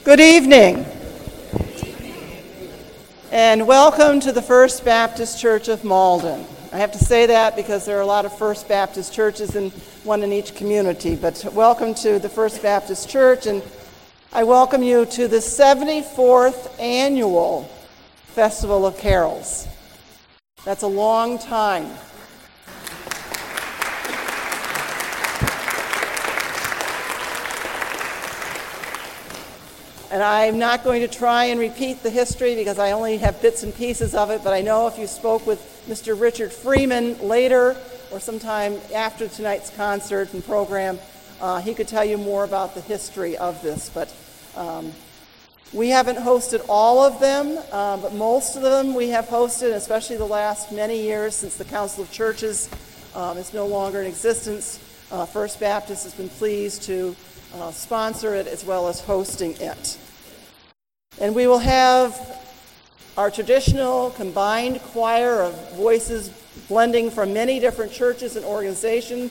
Good evening, and welcome to the First Baptist Church of Malden. I have to say that because there are a lot of First Baptist churches, and one in each community, but welcome to the First Baptist Church, and I welcome you to the 74th Annual Festival of Carols. That's a long time. And I'm not going to try and repeat the history because I only have bits and pieces of it, but I know if you spoke with Mr. Richard Freeman later or sometime after tonight's concert and program, he could tell you more about the history of this. But we haven't hosted all of them, but most of them we have hosted, especially the last many years since the Council of Churches is no longer in existence. First Baptist has been pleased to sponsor it as well as hosting it. And we will have our traditional combined choir of voices blending from many different churches and organizations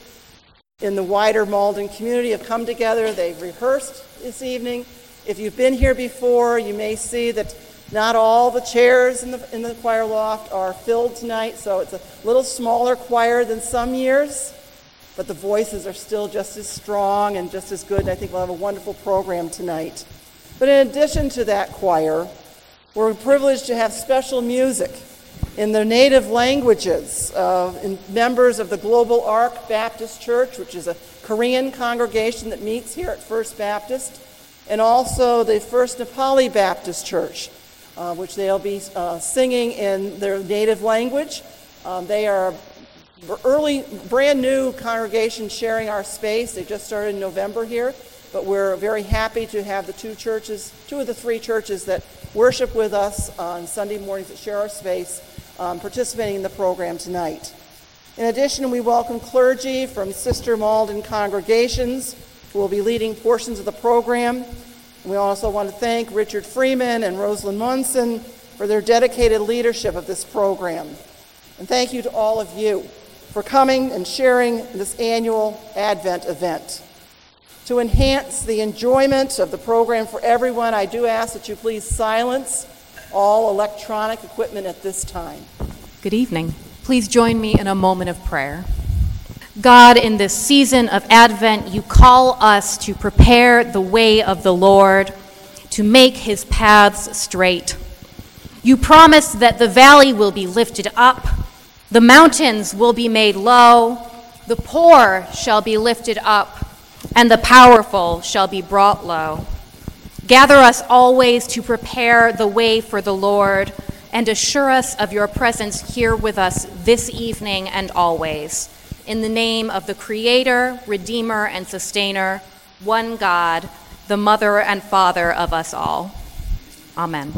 in the wider Malden community have come together. They've rehearsed this evening. If you've been here before, you may see that not all the chairs in the choir loft are filled tonight, so it's a little smaller choir than some years. But the voices are still just as strong and just as good, and I think we'll have a wonderful program tonight. But in addition to that choir, we're privileged to have special music in the native languages in members of the Global Ark Baptist Church, which is a Korean congregation that meets here at First Baptist, and also the First Nepali Baptist Church, which they'll be singing in their native language. They are early, brand new congregation sharing our space. They just started in November here, but we're very happy to have the two of the three churches that worship with us on Sunday mornings that share our space, participating in the program tonight. In addition, we welcome clergy from Sister Malden congregations who will be leading portions of the program. We also want to thank Richard Freeman and Rosalind Munson for their dedicated leadership of this program. And thank you to all of you for coming and sharing this annual Advent event. To enhance the enjoyment of the program for everyone, I do ask that you please silence all electronic equipment at this time. Good evening. Please join me in a moment of prayer. God, in this season of Advent, you call us to prepare the way of the Lord, to make his paths straight. You promise that the valley will be lifted up, the mountains will be made low, the poor shall be lifted up, and the powerful shall be brought low. Gather us always to prepare the way for the Lord, and assure us of your presence here with us this evening and always. In the name of the Creator, Redeemer, and Sustainer, one God, the Mother and Father of us all. Amen.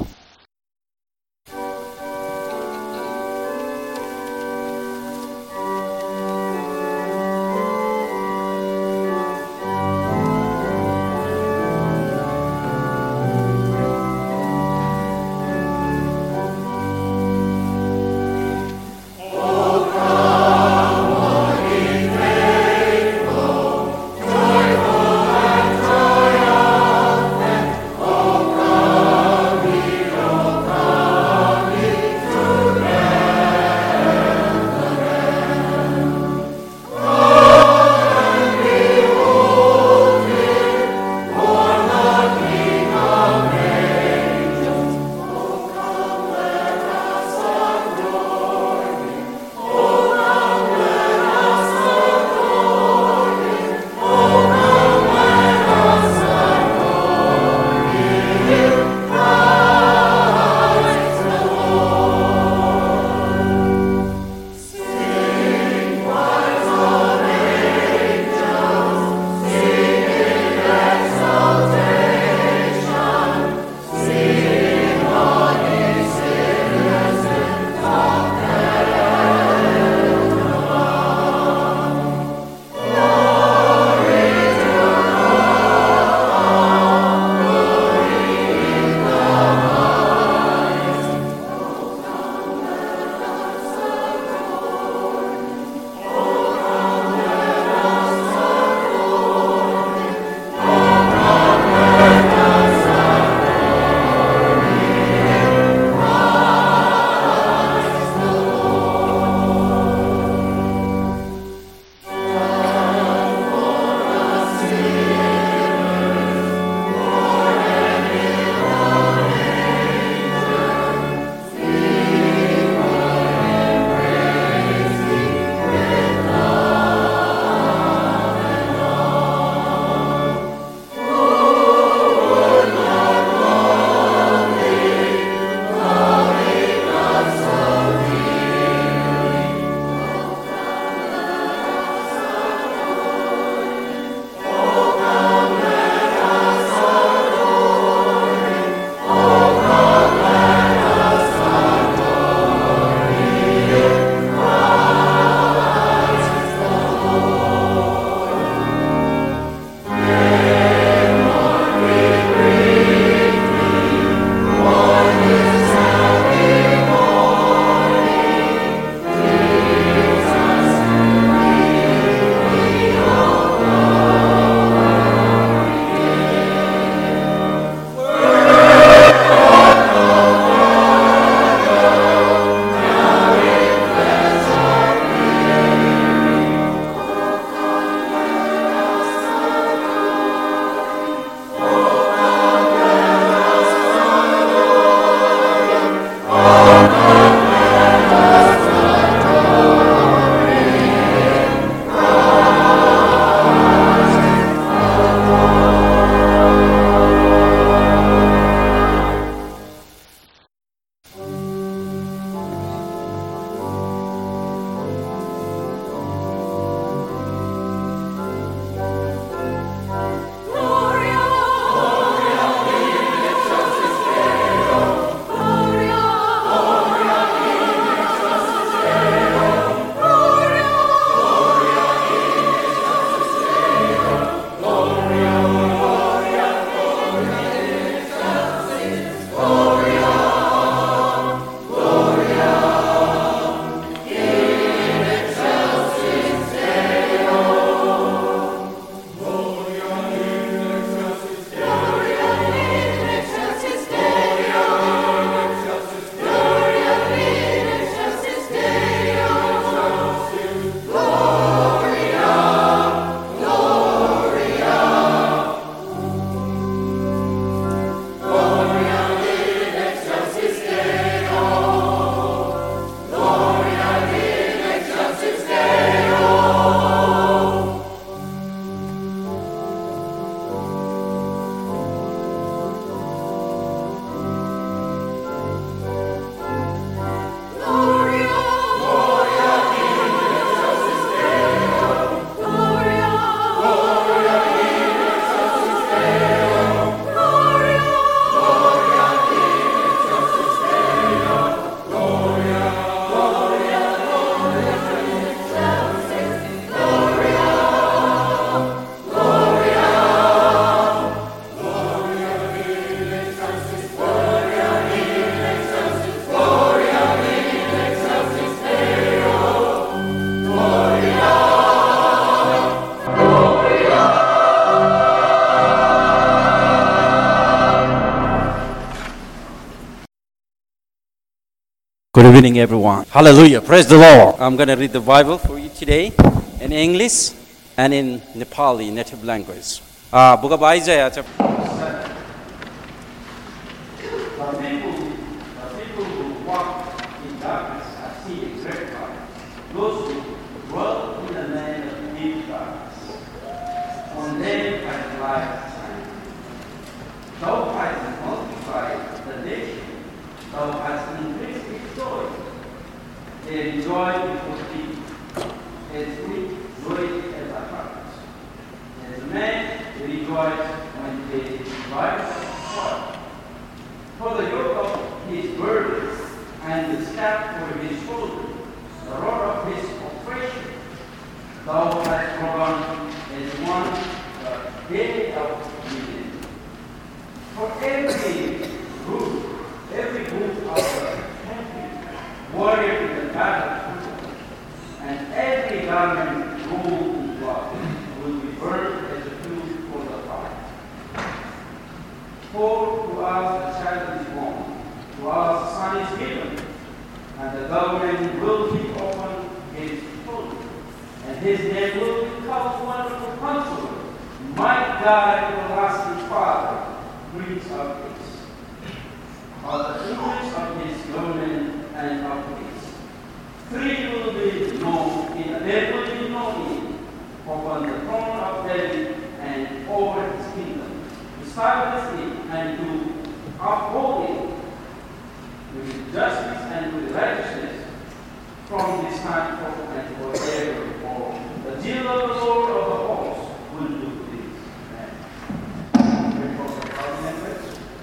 Good evening, everyone. Hallelujah. Praise the Lord. I'm going to read the Bible for you today in English and in Nepali, native language. Book of Isaiah, chapter. The people who walk in darkness have seen a great light. Those who dwell in the land of deep darkness, on them has light shined. Thou hast multiplied the nation. Thou hast increased its joy. They rejoice before thee, as we rejoice at the harvest. As men rejoice when they rise up. For the yoke of his burden and the staff for his shoulder, the rod of his oppression, thou hast broken as one the day of Midian. For every group of the country, warrior in the battle, and every garment rolled in blood will be burned as a fuel for the fire. For to us a child is born, to us a son is given, and the government will be upon his shoulder, and his name will be called Wonderful Counselor, Mighty God, Everlasting Father, Prince of Peace. Of the increase of his government and of peace. There will be no end upon the throne of David and over his kingdom, to establish it and to uphold it with justice and with righteousness from this time forth and forevermore. The zeal of the Lord of the hosts will do this. Amen.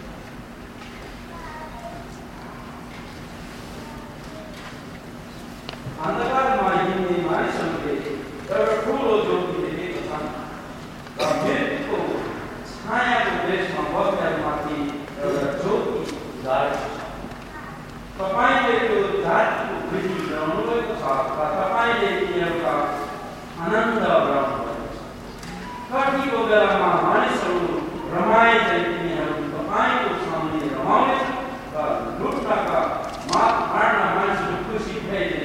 अंधकारमा हिँड्ने मानिसहरूले एउटा ठुलो ज्योति देखेको छन् र मृत्युको छायाको देशमा बस्नेहरूमाथि एउटा ज्योति जाएको छ। तपाईँले त्यो जातिको वृद्धि गराउनु भएको छ र तपाईँले तिनीहरूका आनन्द गराउनु भएको छ। कतिको बेलामा मानिसहरू रमाइँदै तिनीहरू तपाईँको सामुन्ने रमाउनेछन् र लुट्नका मार्न मानिसहरू खुसी भइदिने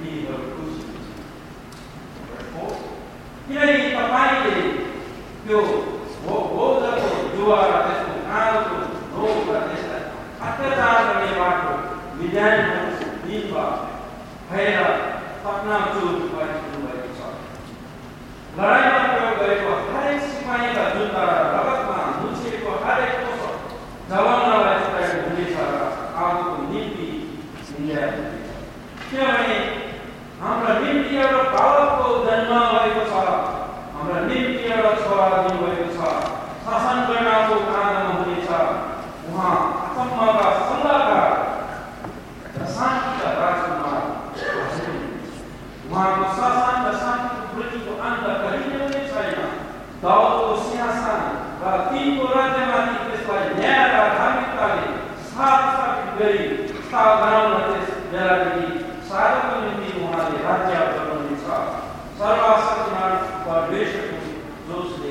किनकि तपाईँले त्यो भोजको जुवा र त्यसको काँडको रोग र त्यसलाई अत्याचार गर्ने बाटो विज्ञानको दिनमा भएर सपनाचुर गरिदिनु भएको छ। लडाइँमा प्रयोग गरेको हरेक सिपाहीका जुत्ता र रगतमा मुछिएको हरेक पोसक जवानलाई छुट्याएको हुनेछ र आगोको निम्ति मिलाएको हुनेछ। किनभने हाम्रा निम्ति एउटा बालकको जन्म भएको छ, हाम्रा निम्ति एउटा छोरा दिनुभएको छ, शासन गर्नको काँधमा हुनेछ। उहाँ अचम्मका सल्लाहकार र शान्तिका राजकुमार उहाँको शासन र शान्तिको वृद्धिको अन्त कहिल्यै हुने छैन। दाउदको सिंहासन र तिनको राज्यमाथि त्यसलाई न्याय र धार्मिकताले स्थापित गरी गराउन त्यस बेलादेखि साधकको निम्ति उहाँले राज्य बनाउनेछ। सर्वशक्तिमान परमेश्वरको जसले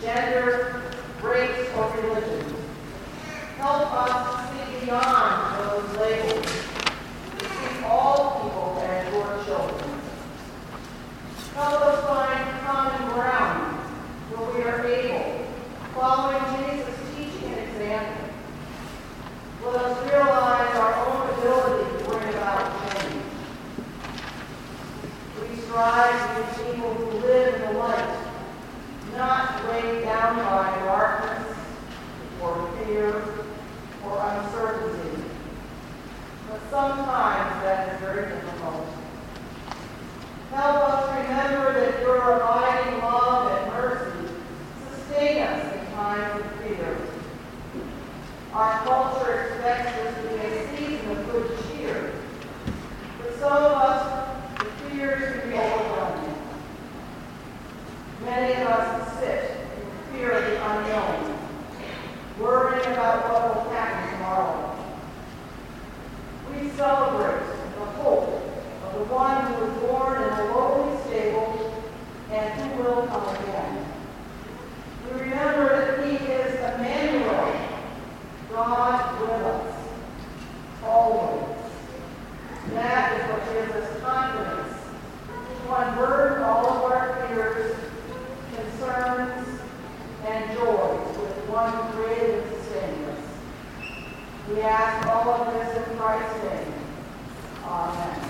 gender, race, or religion. Help us to see beyond those labels, to see all people as your children. Help us find common ground where we are able, following Jesus' teaching and example. Let us realize our own ability to bring about change. We strive to be people who live in the light, not weighed down by darkness or fear or uncertainty. But sometimes that is very difficult. Help us remember that your abiding love and mercy sustain us in times of fear. Our culture expects this to be a season of good cheer. For some of us, the fears can be overwhelming. Many of us sit in fear of the unknown, worrying about what will happen tomorrow. We celebrate the hope of the one who was born in a lowly stable and who will come again. We remember that he is Emmanuel, God with us, always. That is what gives us confidence to unburden all of our fears, concerns, and joys with one who created and sustained us. We ask all of this in Christ's name. Amen.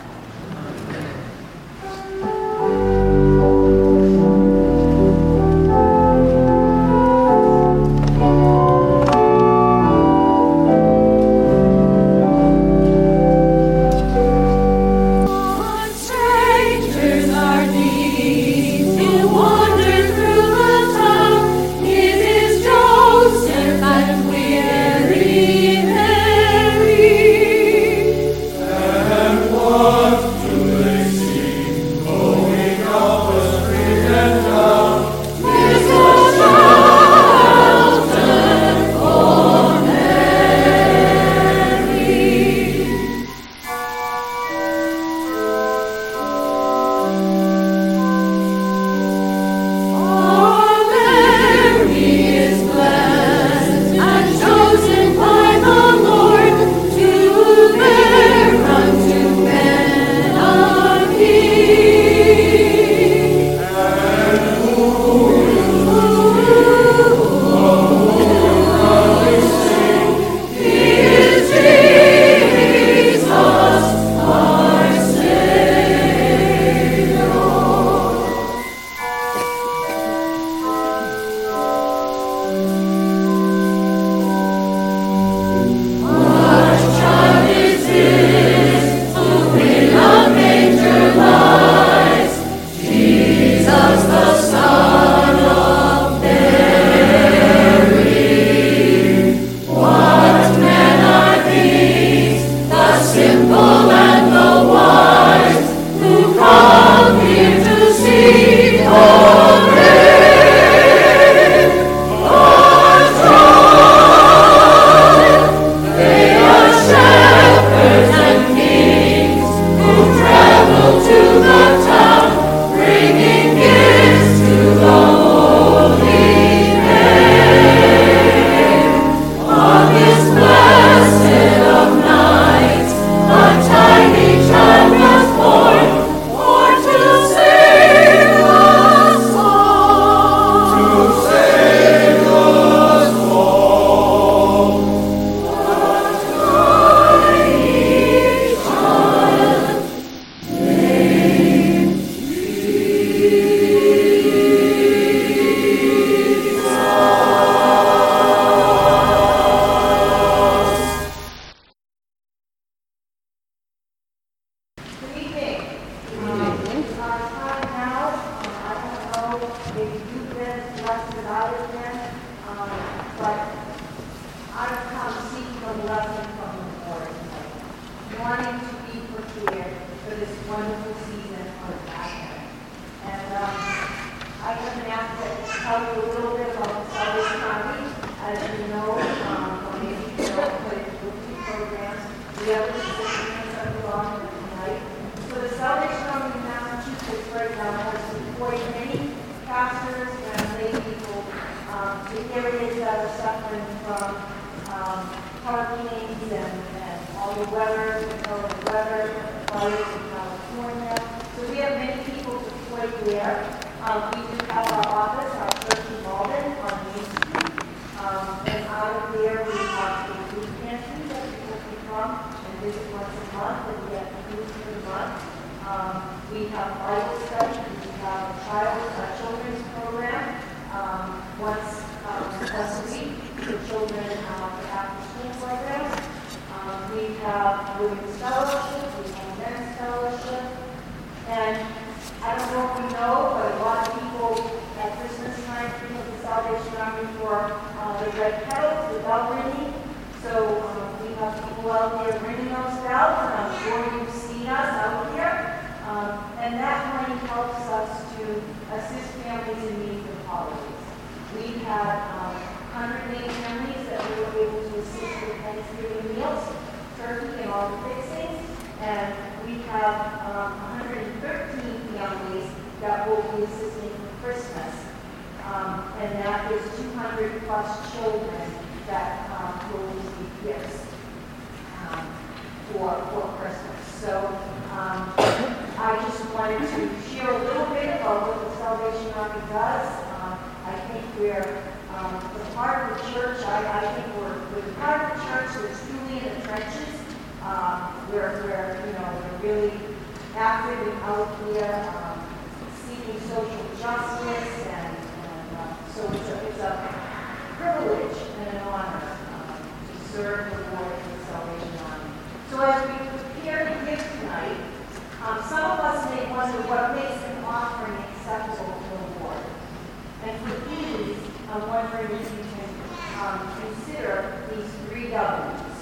hurricanes and all the weather, the weather, fires in California. So we have many people deployed there. We do have our office, our church in Malden on Main Street. And out of there we have a food pantry that people can come and visit once a month and get food for the month. We have Bible study, we have a children's program once a week for children for after-school programs. We have women's fellowship, we have men's fellowship, and I don't know if you know, but a lot of people at Christmas time think of the Salvation Army for the red petals, the bell ringing. So we have people out there ringing those bells, and I'm sure you've seen us out here. And that money helps us to assist families in need for the holidays. We had 108 families that we were able to assist with Thanksgiving meals, turkey and all the fixings, and we have 113 families that will be assisting for Christmas. And that is 200 plus children that will receive gifts for Christmas. So I just wanted to share a little bit about what the Salvation Army does. I think we're the part of the church. I think we're the part of the church that's truly in the trenches. We're really active and out here seeking social justice, and so it's a privilege and an honor to serve the Lord in the Salvation Army. So as we prepare to give tonight, some of us may wonder what makes an offering acceptable to the Lord. And for these, I'm wondering if you can consider these 3 W's.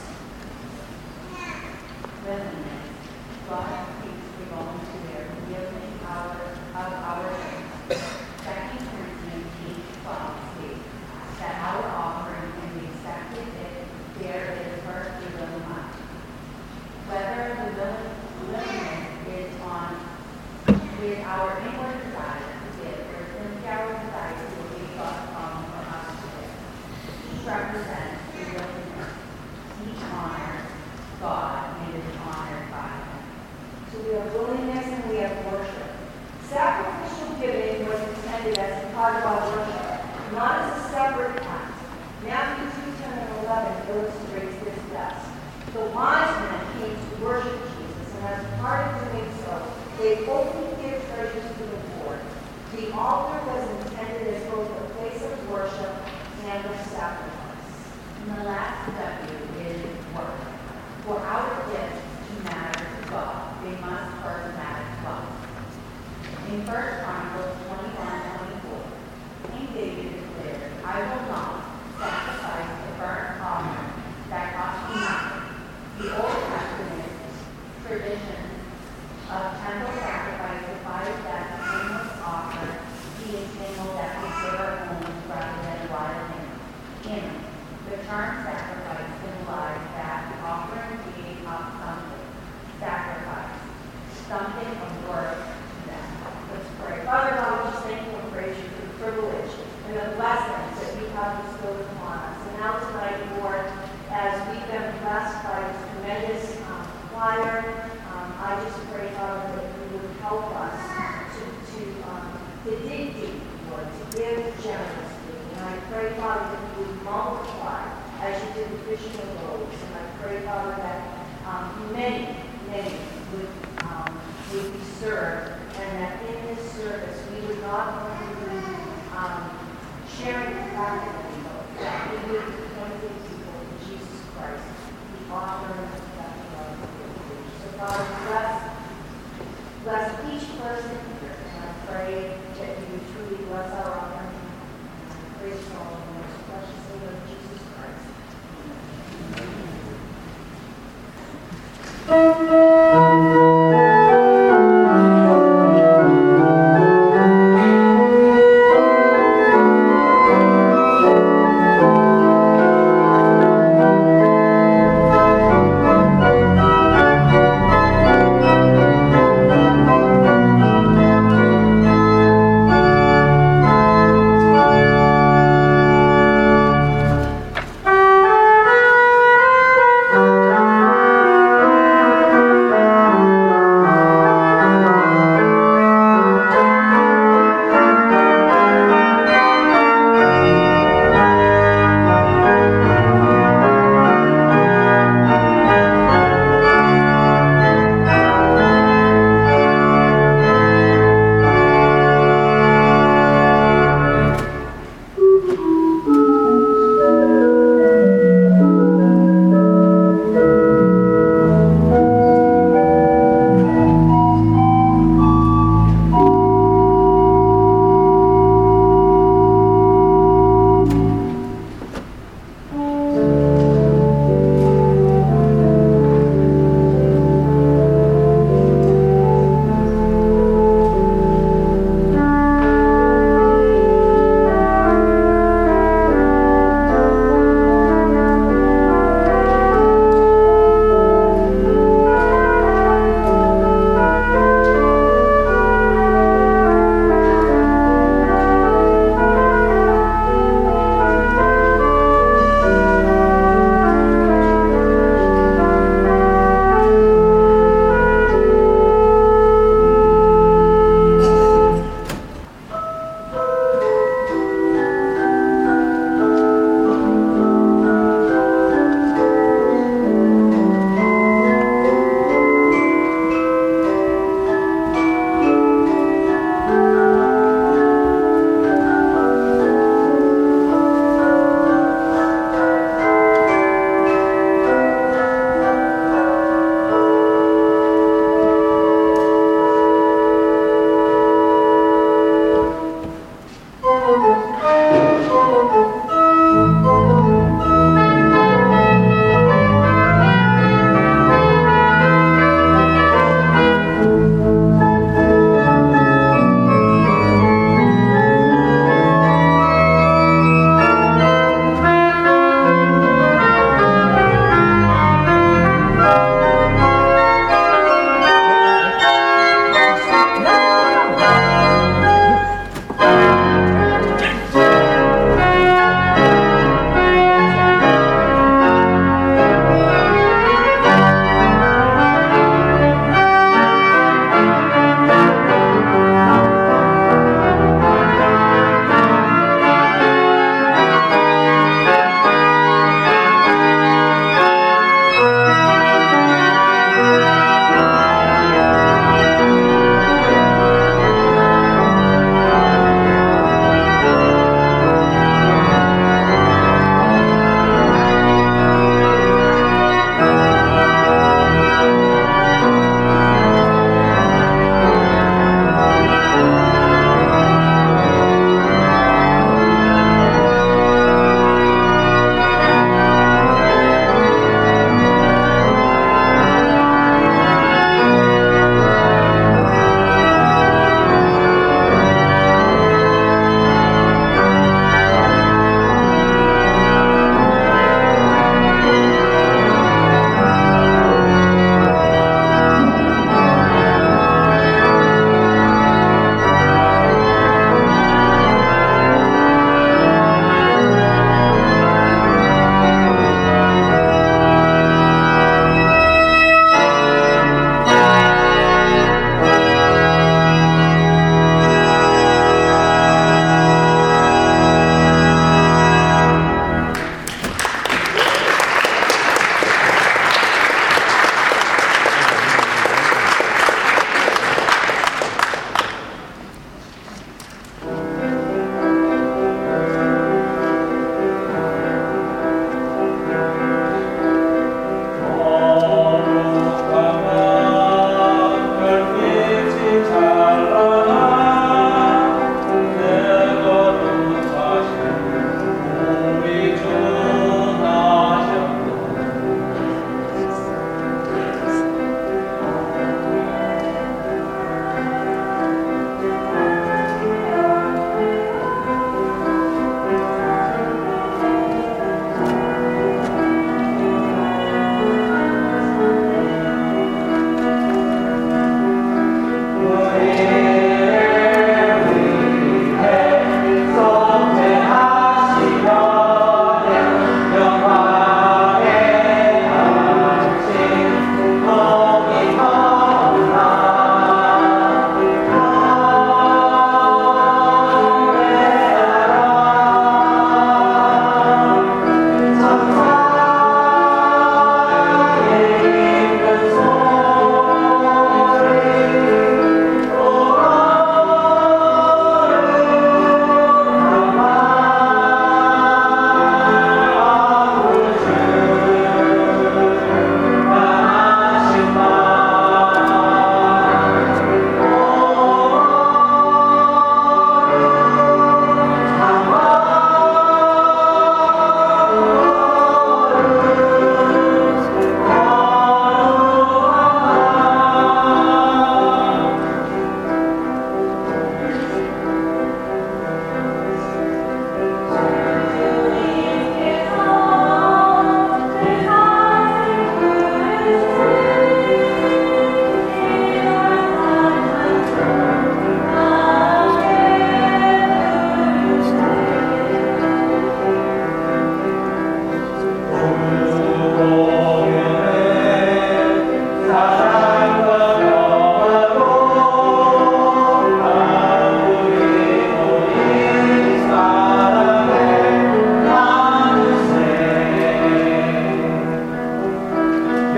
Willingness. God keeps the volunteer giving of our faith. 2 Corinthians 8:12 states that our offering can be accepted if there is first a willing mind. Whether the willingness is with our inward desire to give, or simply our desire to obey God's calling for us to give. Each represents the willingness. Each honors God and is honored by Him. So we have willingness and we have worship. Sacrificial giving was intended as a part of our worship, not as a separate act. Matthew 2:10 and 11 illustrates this best. The wise men came to worship Jesus, and as part of doing so, they openly gave treasures to the Lord. The altar was intended as both a place of worship and of sacrifice. And the last W is work. For our gifts to matter to God, they must first matter to God. In 1 Chronicles 21:24, King David declared, I will not sacrifice the burnt offering that cost me nothing. The Old Testament tradition of temple sacrifice requires that the animals offered be a animal that we give our own rather than wild animals. The term sacrifice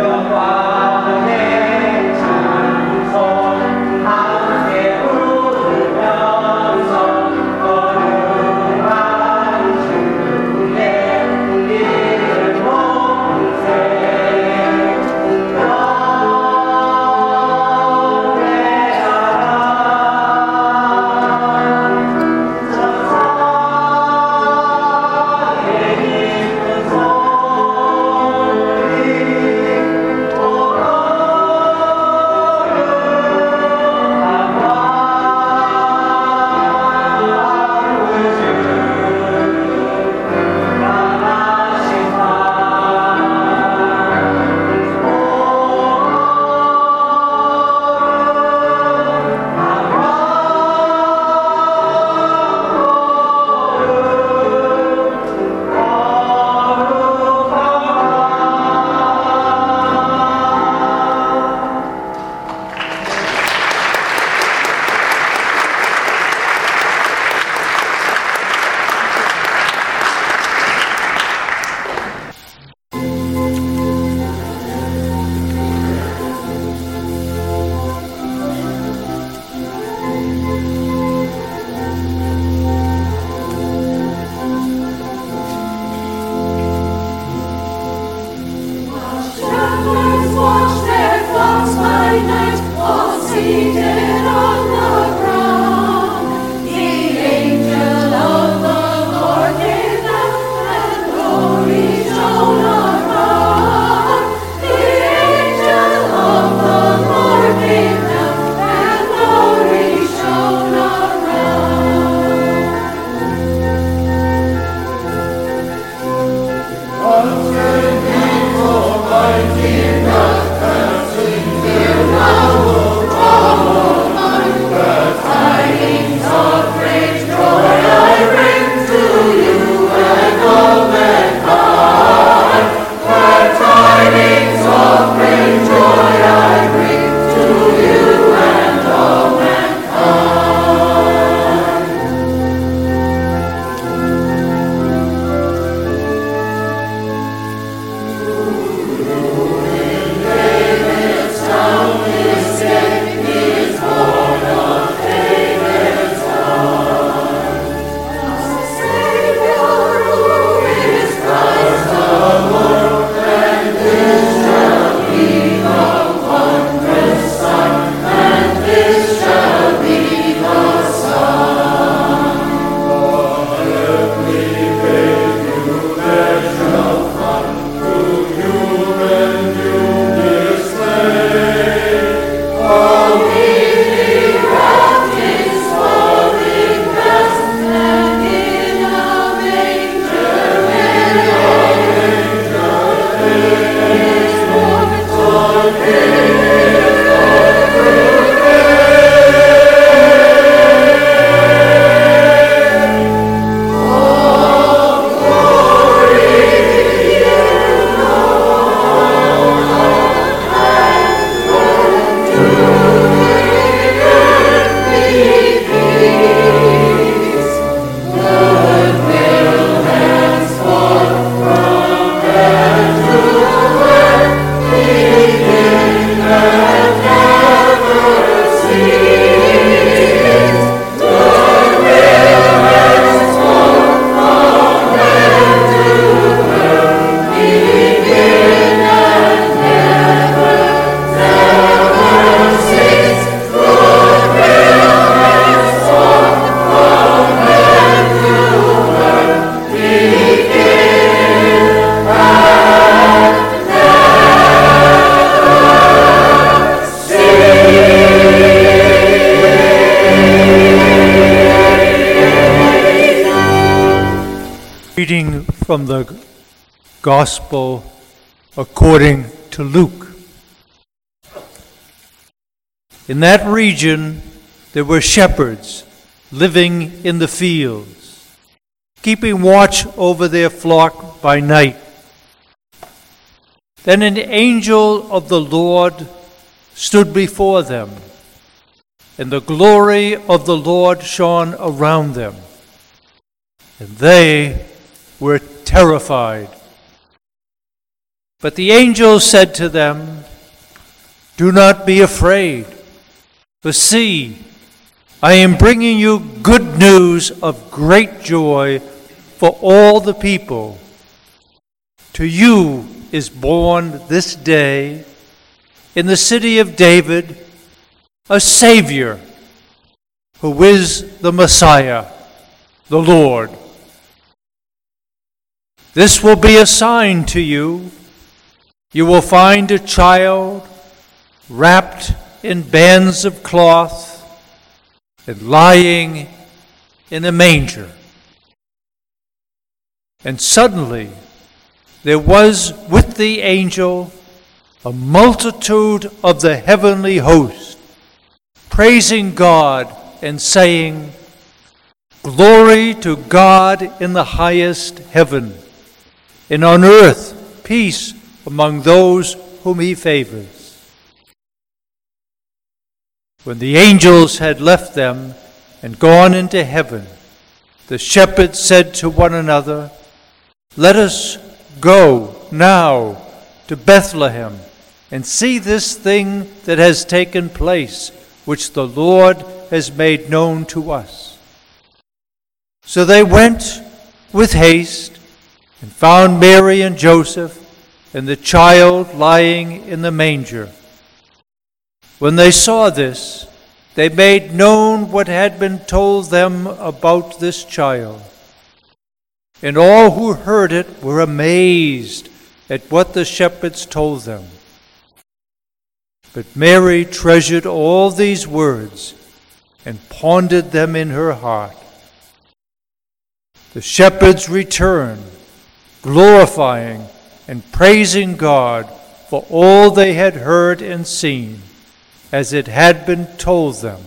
Reading from the Gospel according to Luke. In that region there were shepherds living in the fields, keeping watch over their flock by night. Then an angel of the Lord stood before them, and the glory of the Lord shone around them, and they were terrified. But the angel said to them, "Do not be afraid, for see, I am bringing you good news of great joy for all the people. To you is born this day in the city of David a Savior, who is the Messiah, the Lord. This will be a sign to you. You will find a child wrapped in bands of cloth and lying in a manger." And suddenly there was with the angel a multitude of the heavenly host, praising God and saying, "Glory to God in the highest heaven, and on earth peace among those whom he favors." When the angels had left them and gone into heaven, the shepherds said to one another, "Let us go now to Bethlehem and see this thing that has taken place, which the Lord has made known to us." So they went with haste and found Mary and Joseph and the child lying in the manger. When they saw this, they made known what had been told them about this child. And all who heard it were amazed at what the shepherds told them. But Mary treasured all these words and pondered them in her heart. The shepherds returned, glorifying and praising God for all they had heard and seen, as it had been told them.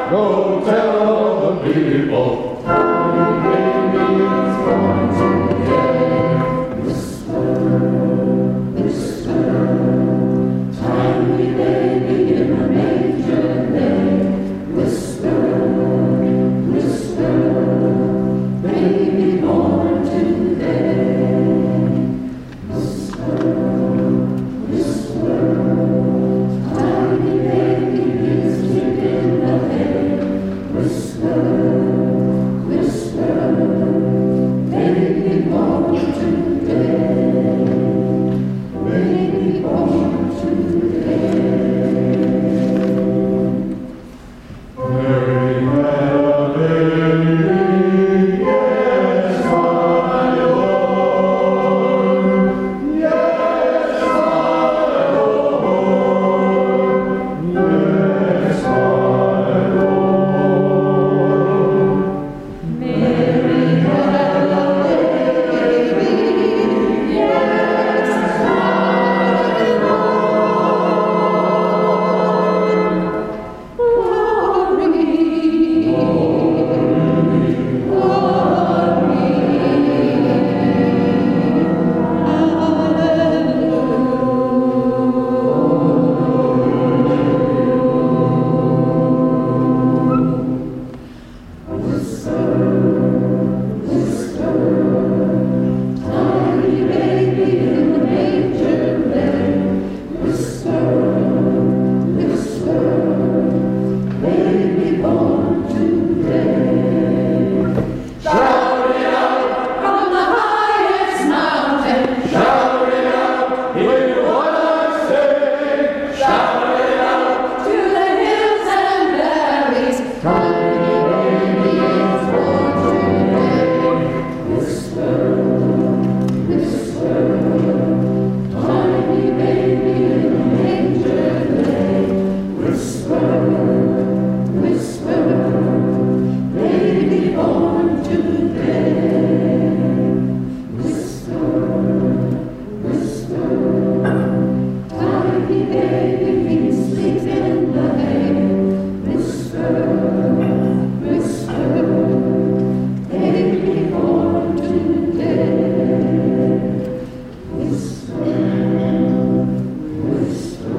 Go tell the people, tiny baby is born today. Whisper, whisper, tiny baby in a manger lay. Whisper, whisper, baby born today. Whisper, whisper, tiny baby is in the hay. Whisper, whisper, baby born today. Baby born today. Mary had a baby, yes, my Lord. Yes, my Lord. Yes, my Lord. Mary had a baby, yes, my Lord. Tiny baby in the manger lay. Whisper, whisper, baby born today. Shout it out from the highest mountain. Shout it out, hear what I say. Shout it out to the hills and valleys. Tiny baby is born today. Whisper, whisper, tiny baby in a manger lay. Whisper, whisper, baby born today. Whisper, whisper, tiny baby sleep in the hay. Whisper, whisper, baby born today. Whisper, whisper.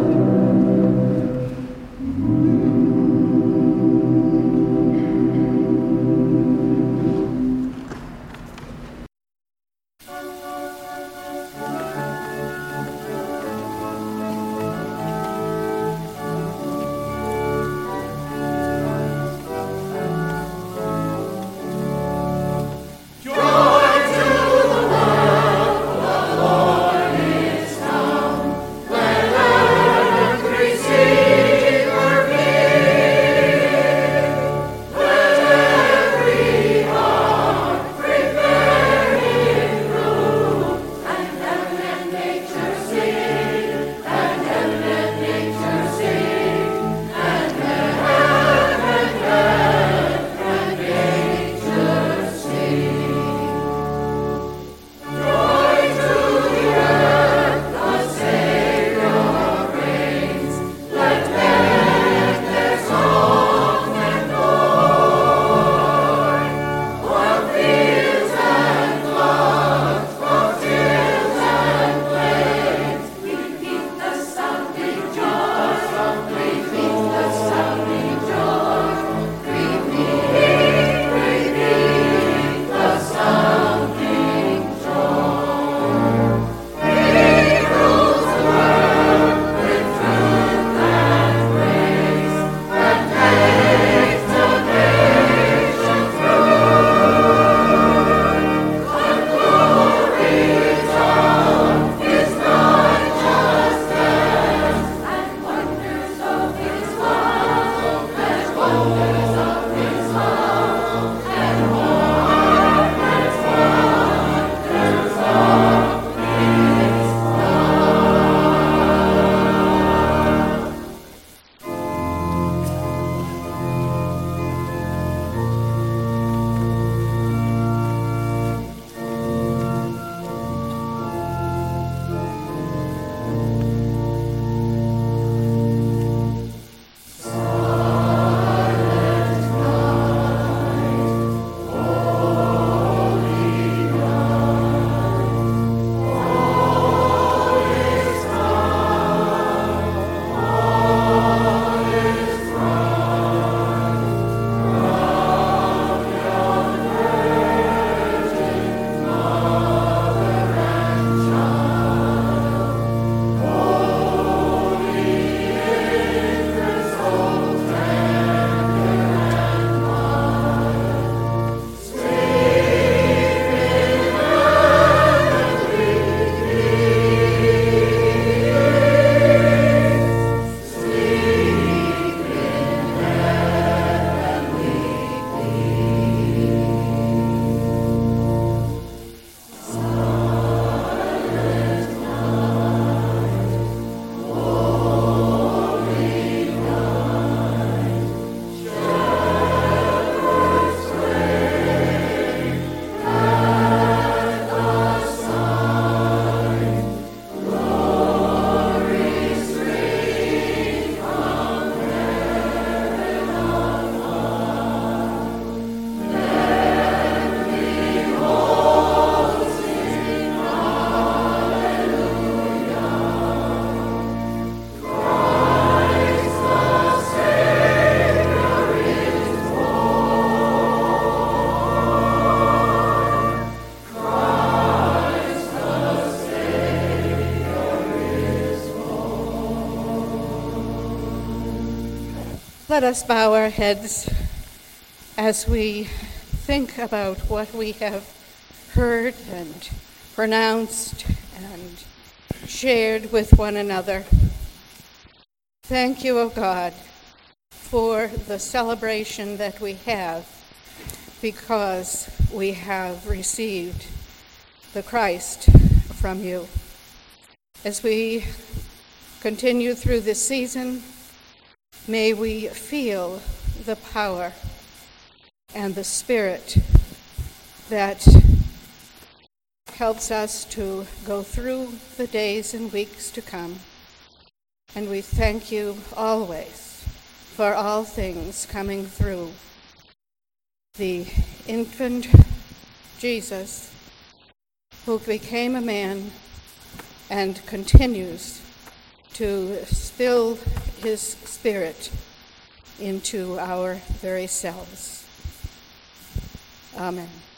Let us bow our heads as we think about what we have heard and pronounced and shared with one another. Thank you, O God, for the celebration that we have, because we have received the Christ from you. As we continue through this season, may we feel the power and the Spirit that helps us to go through the days and weeks to come. And we thank you always for all things coming through the infant Jesus, who became a man and continues to spill his Spirit into our very selves. Amen.